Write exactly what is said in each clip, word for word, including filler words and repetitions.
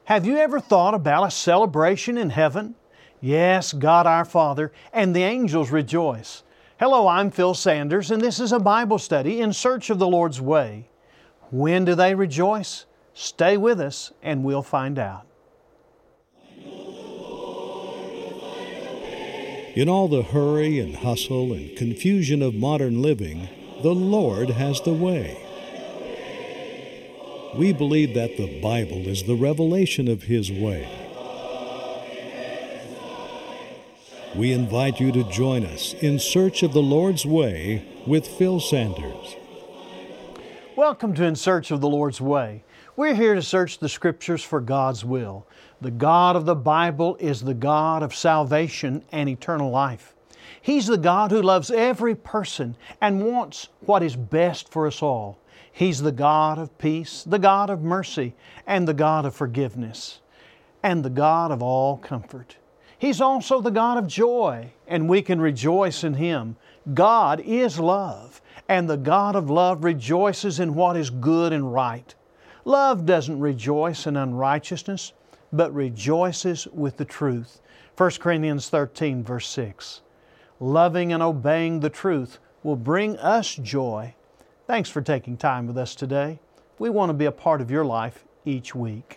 Have you ever thought about a celebration in heaven? Yes, God our Father and the angels rejoice. Hello, I'm Phil Sanders, and this is a Bible study in search of the Lord's way. When do they rejoice? Stay with us and we'll find out. In all the hurry and hustle and confusion of modern living, the Lord has the way. We believe that the Bible is the revelation of His way. We invite you to join us in search of the Lord's way with Phil Sanders. Welcome to In Search of the Lord's Way. We're here to search the Scriptures for God's will. The God of the Bible is the God of salvation and eternal life. He's the God who loves every person and wants what is best for us all. He's the God of peace, the God of mercy, and the God of forgiveness, and the God of all comfort. He's also the God of joy, and we can rejoice in Him. God is love, and the God of love rejoices in what is good and right. Love doesn't rejoice in unrighteousness, but rejoices with the truth. First Corinthians thirteen, verse six. Loving and obeying the truth will bring us joy. Thanks for taking time with us today. We want to be a part of your life each week.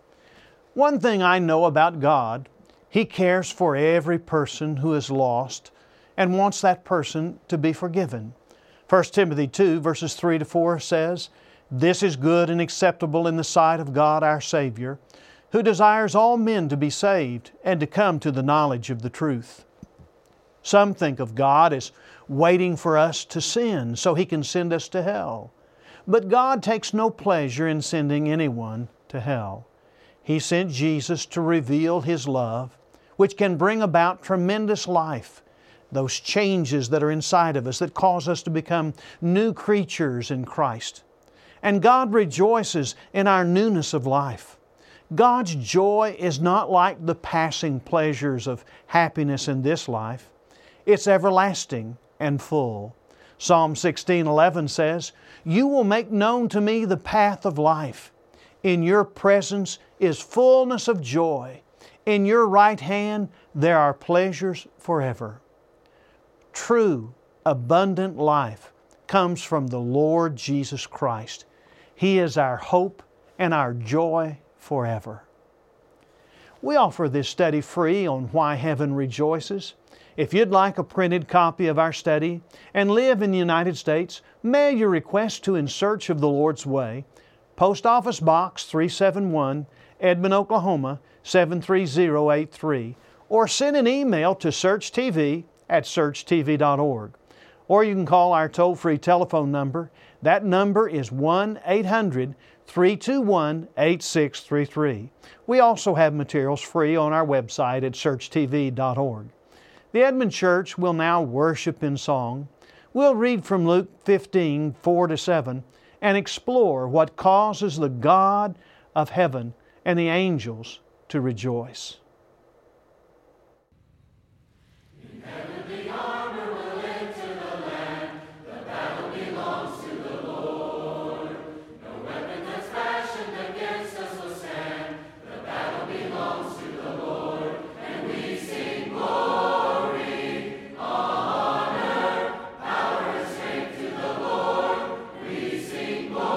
One thing I know about God, He cares for every person who is lost and wants that person to be forgiven. First Timothy two, verses three to four says, "This is good and acceptable in the sight of God our Savior, who desires all men to be saved and to come to the knowledge of the truth." Some think of God as waiting for us to sin so He can send us to hell. But God takes no pleasure in sending anyone to hell. He sent Jesus to reveal His love, which can bring about tremendous life, those changes that are inside of us that cause us to become new creatures in Christ. And God rejoices in our newness of life. God's joy is not like the passing pleasures of happiness in this life. It's everlasting and full. Psalm sixteen eleven says, "You will make known to me the path of life. In Your presence is fullness of joy. In Your right hand there are pleasures forever." True, abundant life comes from the Lord Jesus Christ. He is our hope and our joy forever. We offer this study free on Why Heaven Rejoices. If you'd like a printed copy of our study and live in the United States, mail your request to In Search of the Lord's Way, Post Office Box three seventy-one, Edmond, Oklahoma seven three zero eight three, or send an email to searchtv at search t v dot org. Or you can call our toll-free telephone number. That number is one eight hundred three two one eight six three three. We also have materials free on our website at search t v dot org. The Edmond Church will now worship in song. We'll read from Luke fifteen, four to seven, and explore what causes the God of heaven and the angels to rejoice.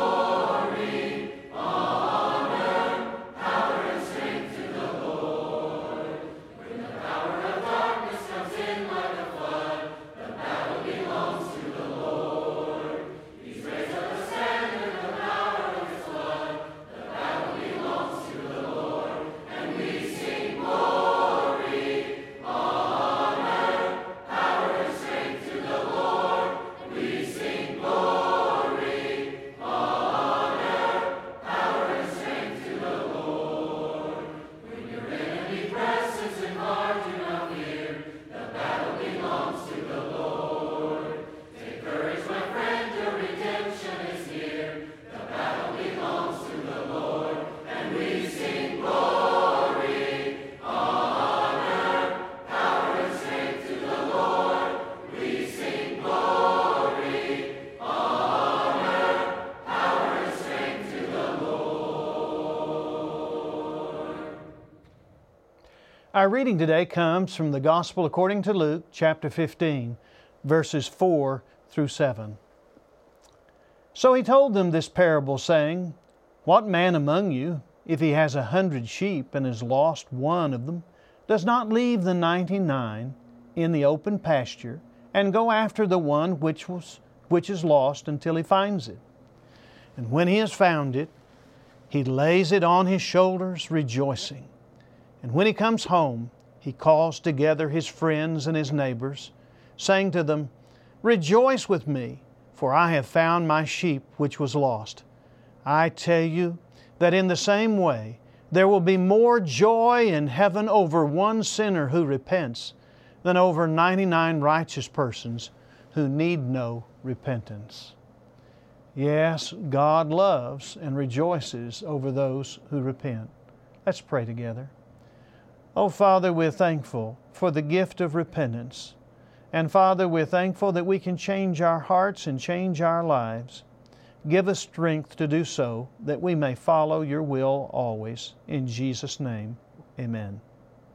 Lord. Our reading today comes from the Gospel according to Luke, chapter fifteen, verses four through seven. So he told them this parable, saying, What man among you, if he has a hundred sheep and has lost one of them, does not leave the ninety-nine in the open pasture and go after the one which was which is lost until he finds it? And when he has found it, he lays it on his shoulders, rejoicing. And when he comes home, he calls together his friends and his neighbors, saying to them, Rejoice with me, for I have found my sheep which was lost. I tell you that in the same way there will be more joy in heaven over one sinner who repents than over ninety-nine righteous persons who need no repentance. Yes, God loves and rejoices over those who repent. Let's pray together. Oh, Father, we're thankful for the gift of repentance. And Father, we're thankful that we can change our hearts and change our lives. Give us strength to do so, that we may follow Your will always. In Jesus' name, amen.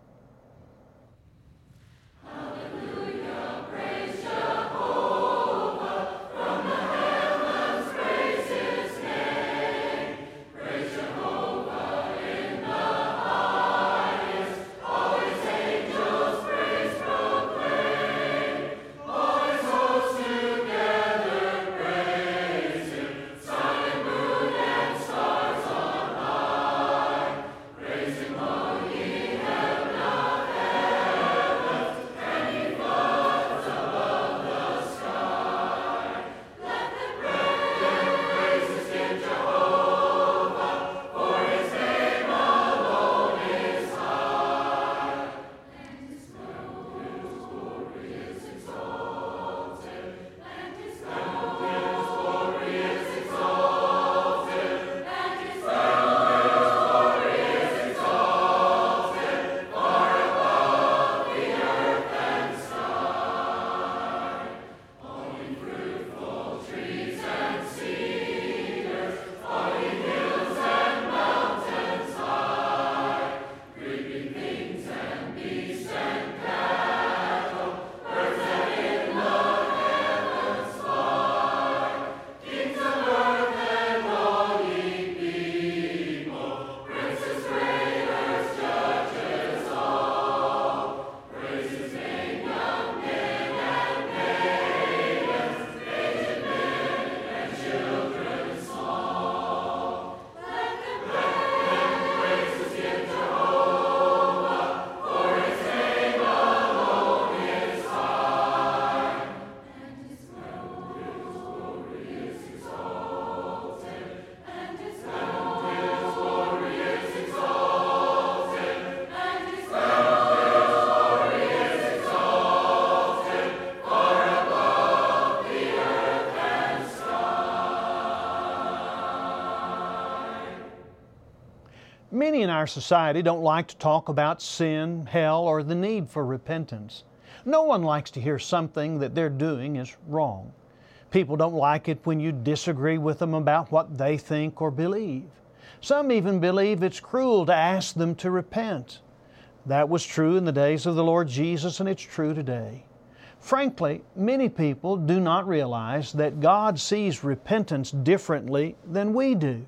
Many in our society don't like to talk about sin, hell, or the need for repentance. No one likes to hear something that they're doing is wrong. People don't like it when you disagree with them about what they think or believe. Some even believe it's cruel to ask them to repent. That was true in the days of the Lord Jesus, and it's true today. Frankly, many people do not realize that God sees repentance differently than we do.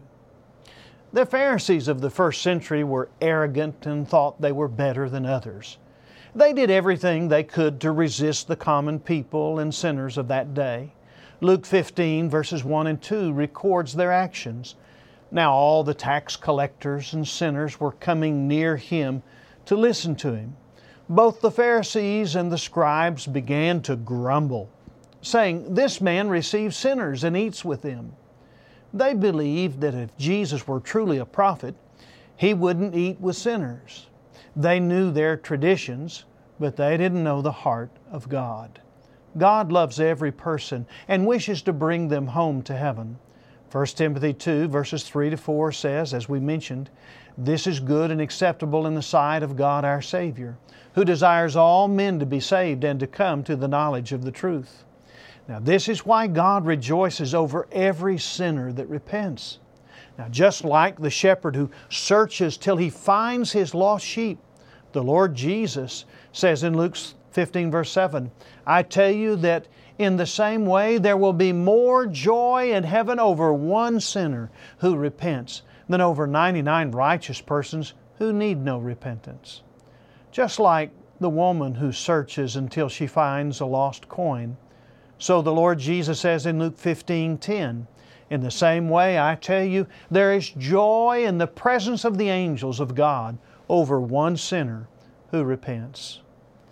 The Pharisees of the first century were arrogant and thought they were better than others. They did everything they could to resist the common people and sinners of that day. Luke fifteen, verses one and two records their actions. Now all the tax collectors and sinners were coming near Him to listen to Him. Both the Pharisees and the scribes began to grumble, saying, This man receives sinners and eats with them. They believed that if Jesus were truly a prophet, He wouldn't eat with sinners. They knew their traditions, but they didn't know the heart of God. God loves every person and wishes to bring them home to heaven. First Timothy two, verses three to four says, as we mentioned, This is good and acceptable in the sight of God our Savior, who desires all men to be saved and to come to the knowledge of the truth. Now, this is why God rejoices over every sinner that repents. Now, just like the shepherd who searches till he finds his lost sheep, The Lord Jesus says in Luke fifteen verse seven, I tell you that in the same way there will be more joy in heaven over one sinner who repents than over ninety-nine righteous persons who need no repentance. Just like the woman who searches until she finds a lost coin, so the Lord Jesus says in Luke fifteen ten, in the same way I tell you, there is joy in the presence of the angels of God over one sinner who repents.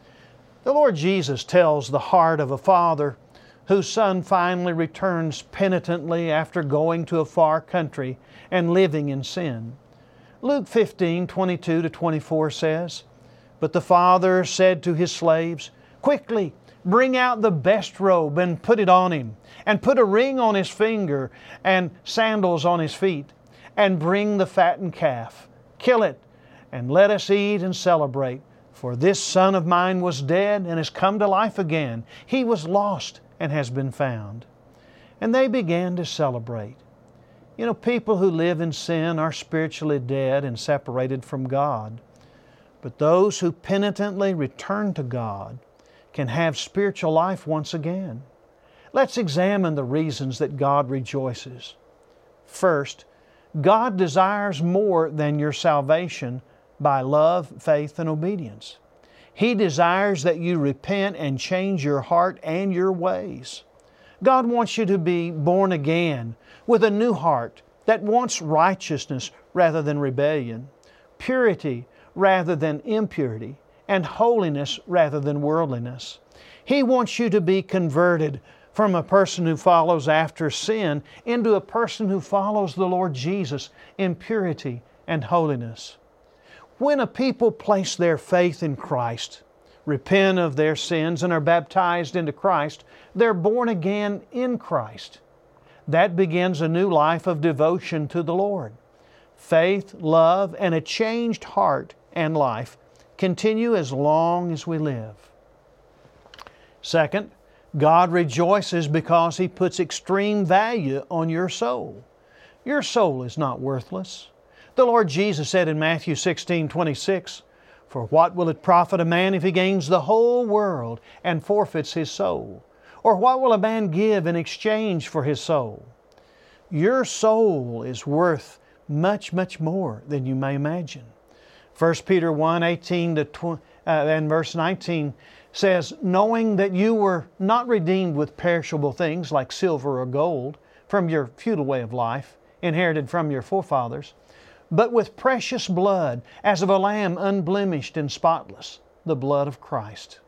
The Lord Jesus tells the heart of a father whose son finally returns penitently after going to a far country and living in sin. Luke fifteen twenty-two to twenty-four says, But the father said to his slaves, Quickly, bring out the best robe and put it on him, and put a ring on his finger and sandals on his feet, and bring the fattened calf. Kill it, and let us eat and celebrate. For this son of mine was dead and has come to life again. He was lost and has been found. And they began to celebrate. You know, people who live in sin are spiritually dead and separated from God. But those who penitently return to God can have spiritual life once again. Let's examine the reasons that God rejoices. First, God desires more than your salvation by love, faith, and obedience. He desires that you repent and change your heart and your ways. God wants you to be born again with a new heart that wants righteousness rather than rebellion, purity rather than impurity, and holiness rather than worldliness. He wants you to be converted from a person who follows after sin into a person who follows the Lord Jesus in purity and holiness. When a people place their faith in Christ, repent of their sins, and are baptized into Christ, they're born again in Christ. That begins a new life of devotion to the Lord. Faith, love, and a changed heart and life continue as long as we live. Second, God rejoices because He puts extreme value on your soul. Your soul is not worthless. The Lord Jesus said in Matthew sixteen twenty-six, For what will it profit a man if he gains the whole world and forfeits his soul? Or what will a man give in exchange for his soul? Your soul is worth much, much more than you may imagine. First Peter one eighteen to twenty, uh, and verse nineteen says, Knowing that you were not redeemed with perishable things like silver or gold from your futile way of life, inherited from your forefathers, but with precious blood, as of a lamb unblemished and spotless, the blood of Christ.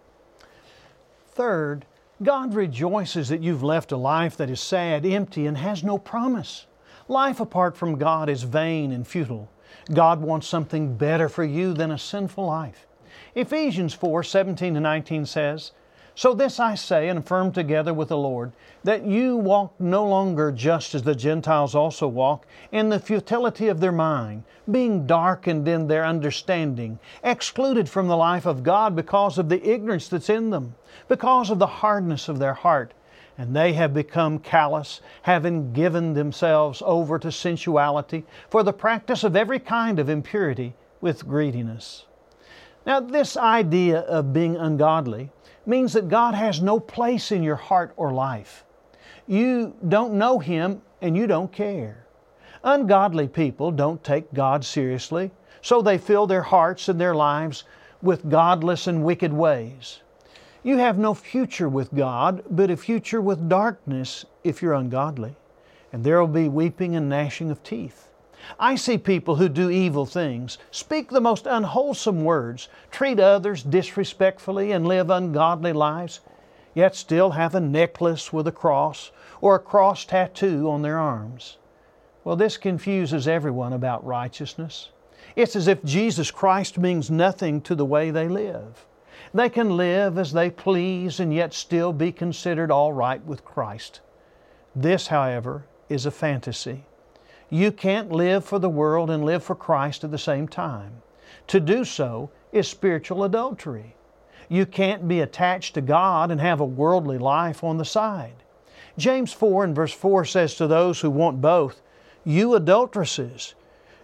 Third, God rejoices that you've left a life that is sad, empty, and has no promise. Life apart from God is vain and futile. God wants something better for you than a sinful life. Ephesians four seventeen to nineteen says, So this I say and affirm together with the Lord, that you walk no longer just as the Gentiles also walk, in the futility of their mind, being darkened in their understanding, excluded from the life of God because of the ignorance that's in them, because of the hardness of their heart. And they have become callous, having given themselves over to sensuality, for the practice of every kind of impurity with greediness. Now, this idea of being ungodly means that God has no place in your heart or life. You don't know Him and you don't care. Ungodly people don't take God seriously, so they fill their hearts and their lives with godless and wicked ways. You have no future with God, but a future with darkness if you're ungodly. And there will be weeping and gnashing of teeth. I see people who do evil things, speak the most unwholesome words, treat others disrespectfully, and live ungodly lives, yet still have a necklace with a cross or a cross tattoo on their arms. Well, this confuses everyone about righteousness. It's as if Jesus Christ means nothing to the way they live. They can live as they please and yet still be considered all right with Christ. This, however, is a fantasy. You can't live for the world and live for Christ at the same time. To do so is spiritual adultery. You can't be attached to God and have a worldly life on the side. James four and verse four says to those who want both, You adulteresses,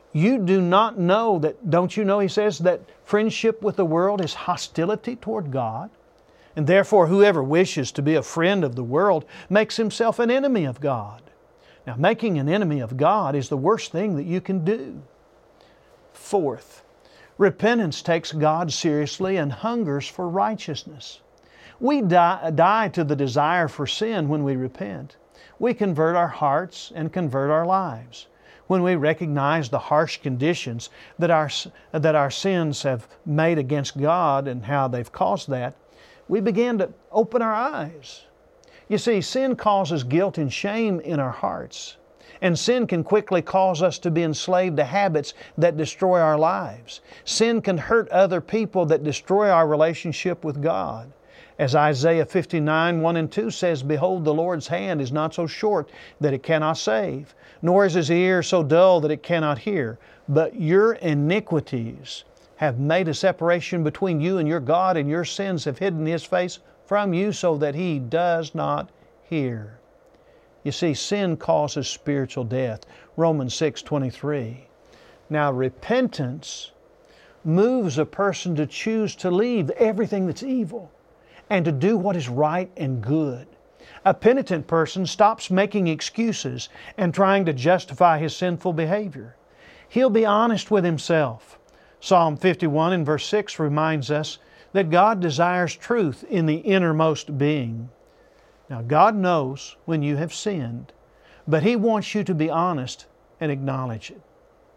You do not know that, don't you know, he says, that friendship with the world is hostility toward God? And therefore, whoever wishes to be a friend of the world makes himself an enemy of God. Now, making an enemy of God is the worst thing that you can do. Fourth, repentance takes God seriously and hungers for righteousness. We die, die to the desire for sin when we repent. We convert our hearts and convert our lives. When we recognize the harsh conditions that our, that our sins have made against God and how they've caused that, we begin to open our eyes. You see, sin causes guilt and shame in our hearts. And sin can quickly cause us to be enslaved to habits that destroy our lives. Sin can hurt other people that destroy our relationship with God. As Isaiah fifty-nine, one and two says, "Behold, the Lord's hand is not so short that it cannot save, nor is His ear so dull that it cannot hear. But your iniquities have made a separation between you and your God, and your sins have hidden His face from you so that He does not hear." You see, sin causes spiritual death. Romans six twenty-three. Now, repentance moves a person to choose to leave everything that's evil and to do what is right and good. A penitent person stops making excuses and trying to justify his sinful behavior. He'll be honest with himself. Psalm fifty-one and verse six reminds us that God desires truth in the innermost being. Now, God knows when you have sinned, but He wants you to be honest and acknowledge it.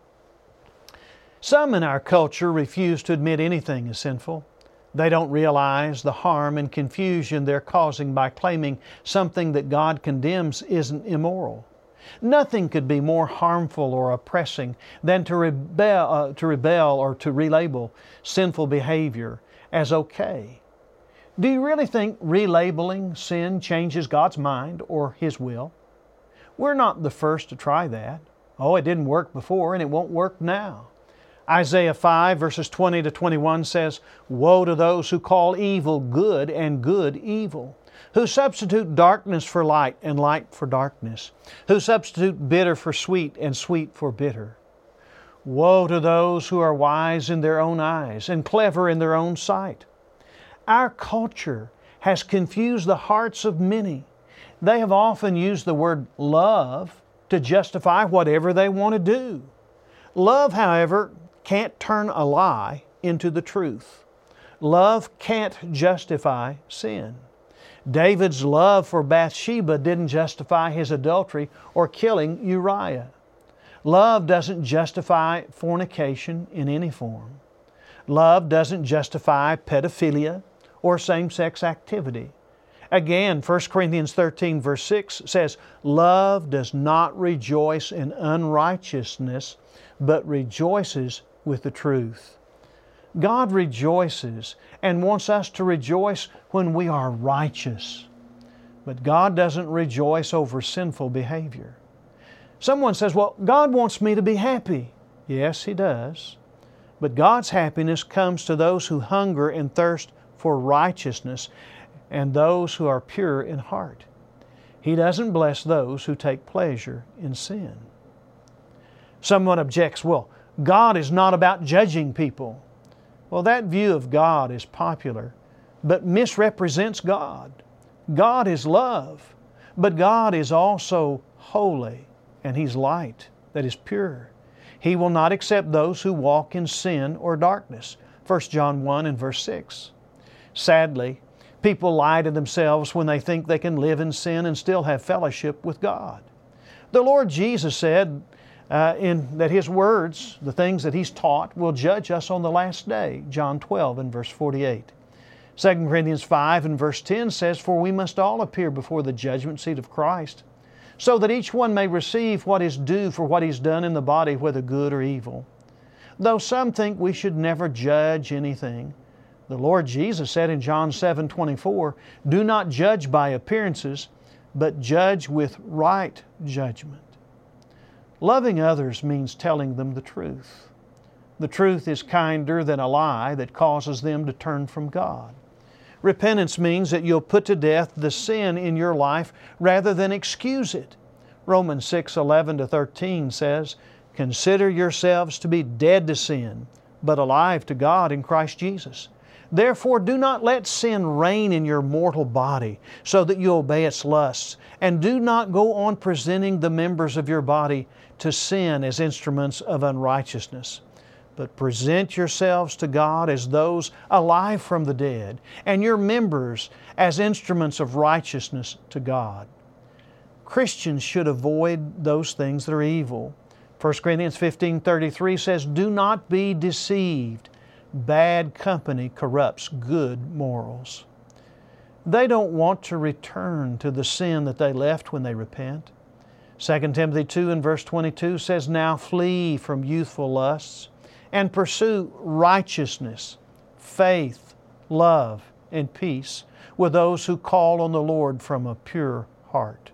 Some in our culture refuse to admit anything is sinful. They don't realize the harm and confusion they're causing by claiming something that God condemns isn't immoral. Nothing could be more harmful or oppressing than to rebel, uh, to rebel or to relabel sinful behavior as okay. Do you really think relabeling sin changes God's mind or His will? We're not the first to try that. Oh, it didn't work before and it won't work now. Isaiah five verses twenty to twenty-one says, "Woe to those who call evil good and good evil, who substitute darkness for light and light for darkness, who substitute bitter for sweet and sweet for bitter. Woe to those who are wise in their own eyes and clever in their own sight." Our culture has confused the hearts of many. They have often used the word love to justify whatever they want to do. Love, however, can't turn a lie into the truth. Love can't justify sin. David's love for Bathsheba didn't justify his adultery or killing Uriah. Love doesn't justify fornication in any form. Love doesn't justify pedophilia or same-sex activity. Again, First Corinthians thirteen verse six says, "Love does not rejoice in unrighteousness, but rejoices with the truth." God rejoices and wants us to rejoice when we are righteous. But God doesn't rejoice over sinful behavior. Someone says, "Well, God wants me to be happy." Yes, He does. But God's happiness comes to those who hunger and thirst for righteousness and those who are pure in heart. He doesn't bless those who take pleasure in sin. Someone objects, "Well, God is not about judging people." Well, that view of God is popular, but misrepresents God. God is love, but God is also holy, and He's light that is pure. He will not accept those who walk in sin or darkness. First John one and verse six. Sadly, people lie to themselves when they think they can live in sin and still have fellowship with God. The Lord Jesus said uh, in that His words, the things that He's taught, will judge us on the last day. John twelve and verse forty-eight. Second Corinthians five and verse ten says, "For we must all appear before the judgment seat of Christ, so that each one may receive what is due for what he's done in the body, whether good or evil." Though some think we should never judge anything, the Lord Jesus said in John seven twenty-four, "Do not judge by appearances, but judge with right judgment." Loving others means telling them the truth. The truth is kinder than a lie that causes them to turn from God. Repentance means that you'll put to death the sin in your life rather than excuse it. Romans six eleven to thirteen says, Consider yourselves to be dead to sin, but alive to God in Christ Jesus. Therefore do not let sin reign in your mortal body, so that you obey its lusts, and do not go on presenting the members of your body to sin as instruments of unrighteousness. But present yourselves to God as those alive from the dead, and your members as instruments of righteousness to God. Christians should avoid those things that are evil. First Corinthians fifteen thirty-three says, "Do not be deceived. Bad company corrupts good morals." They don't want to return to the sin that they left when they repent. Second Timothy two and verse twenty-two says, "Now flee from youthful lusts and pursue righteousness, faith, love, and peace with those who call on the Lord from a pure heart."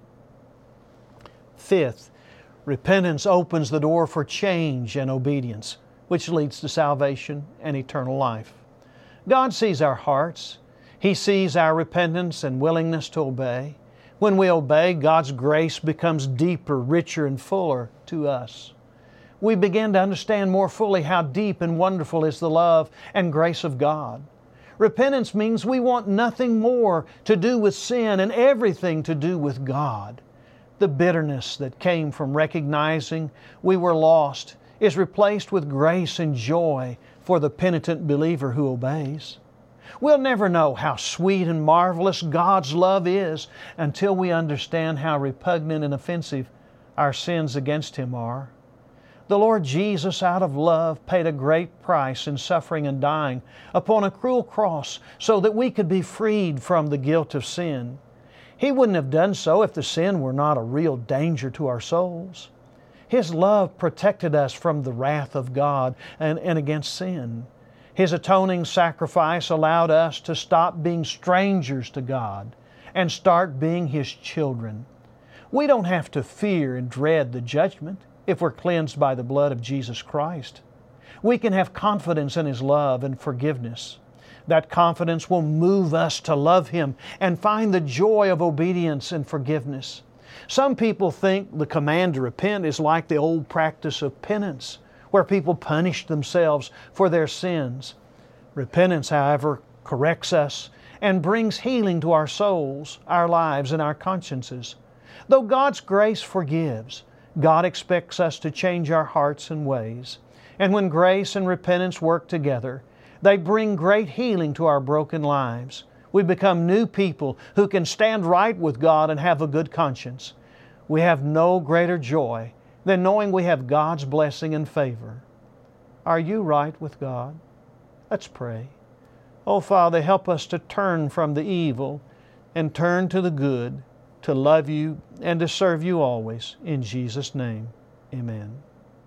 Fifth, repentance opens the door for change and obedience, which leads to salvation and eternal life. God sees our hearts. He sees our repentance and willingness to obey. When we obey, God's grace becomes deeper, richer, and fuller to us. We begin to understand more fully how deep and wonderful is the love and grace of God. Repentance means we want nothing more to do with sin and everything to do with God. The bitterness that came from recognizing we were lost is replaced with grace and joy for the penitent believer who obeys. We'll never know how sweet and marvelous God's love is until we understand how repugnant and offensive our sins against Him are. The Lord Jesus, out of love, paid a great price in suffering and dying upon a cruel cross so that we could be freed from the guilt of sin. He wouldn't have done so if the sin were not a real danger to our souls. His love protected us from the wrath of God and, and against sin. His atoning sacrifice allowed us to stop being strangers to God and start being His children. We don't have to fear and dread the judgment if we're cleansed by the blood of Jesus Christ. We can have confidence in His love and forgiveness. That confidence will move us to love Him and find the joy of obedience and forgiveness. Some people think the command to repent is like the old practice of penance, where people punish themselves for their sins. Repentance, however, corrects us and brings healing to our souls, our lives, and our consciences. Though God's grace forgives, God expects us to change our hearts and ways. And when grace and repentance work together, they bring great healing to our broken lives. We become new people who can stand right with God and have a good conscience. We have no greater joy than knowing we have God's blessing and favor. Are you right with God? Let's pray. Oh, Father, help us to turn from the evil and turn to the good, to love You and to serve You always. In Jesus' name, amen.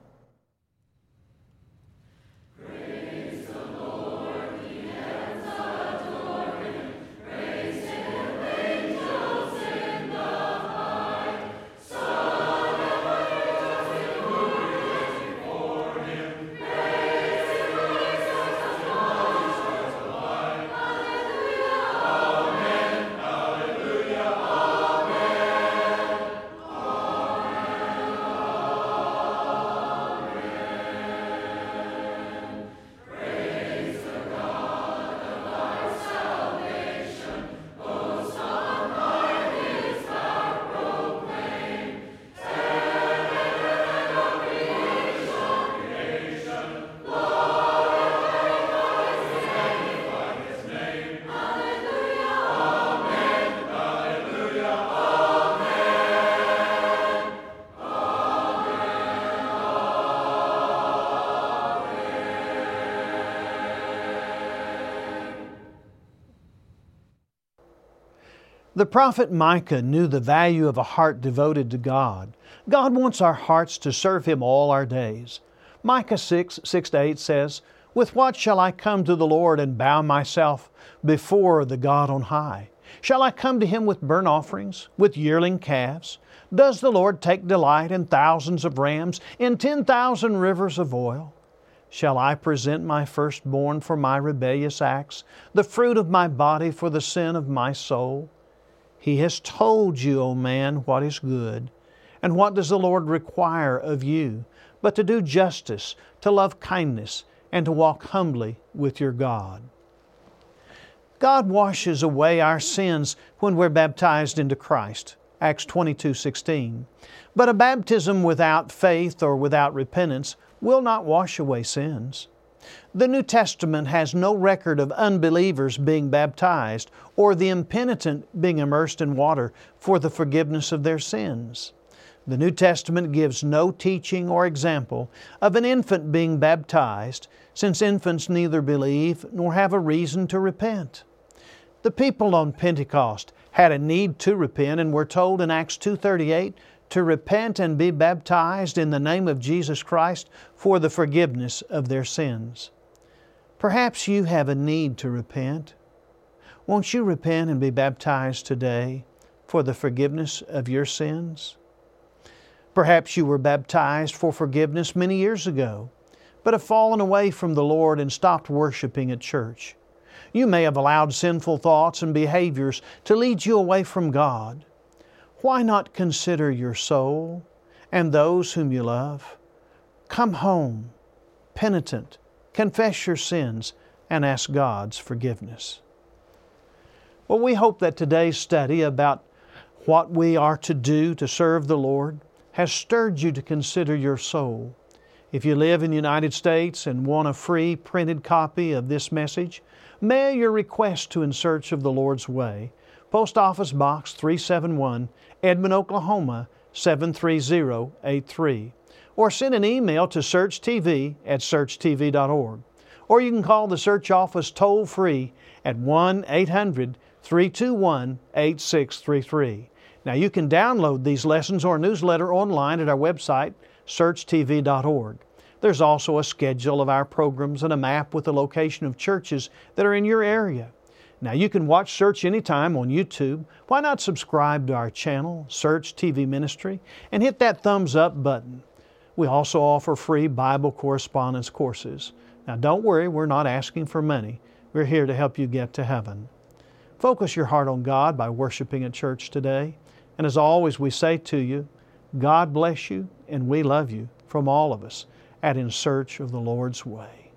The prophet Micah knew the value of a heart devoted to God. God wants our hearts to serve Him all our days. Micah six, six to eight says, "With what shall I come to the Lord and bow myself before the God on high? Shall I come to Him with burnt offerings, with yearling calves? Does the Lord take delight in thousands of rams, in ten thousand rivers of oil? Shall I present my firstborn for my rebellious acts, the fruit of my body for the sin of my soul? He has told you, O man, what is good. And what does the Lord require of you? but to do justice, to love kindness, and to walk humbly with your God. God washes away our sins when we're baptized into Christ, Acts twenty-two sixteen. But a baptism without faith or without repentance will not wash away sins. The New Testament has no record of unbelievers being baptized or the impenitent being immersed in water for the forgiveness of their sins. The New Testament gives no teaching or example of an infant being baptized, since infants neither believe nor have a reason to repent. The people on Pentecost had a need to repent and were told in Acts two thirty-eight to repent and be baptized in the name of Jesus Christ for the forgiveness of their sins. Perhaps you have a need to repent. Won't you repent and be baptized today for the forgiveness of your sins? Perhaps you were baptized for forgiveness many years ago, but have fallen away from the Lord and stopped worshiping at church. You may have allowed sinful thoughts and behaviors to lead you away from God. Why not consider your soul and those whom you love? Come home, penitent, confess your sins, and ask God's forgiveness. Well, we hope that today's study about what we are to do to serve the Lord has stirred you to consider your soul. If you live in the United States and want a free printed copy of this message, mail your request to In Search of the Lord's Way, Post Office Box three seventy-one, Edmond, Oklahoma seven three zero eight three, or send an email to searchtv at search t v dot org. Or you can call the Search Office toll-free at one eight hundred three two one eight six three three. Now you can download these lessons or newsletter online at our website, search t v dot org. There's also a schedule of our programs and a map with the location of churches that are in your area. Now you can watch Search anytime on YouTube. Why not subscribe to our channel, Search T V Ministry, and hit that thumbs up button. We also offer free Bible correspondence courses. Now don't worry, we're not asking for money. We're here to help you get to heaven. Focus your heart on God by worshiping at church today. And as always, we say to you, God bless you and we love you from all of us at In Search of the Lord's Way.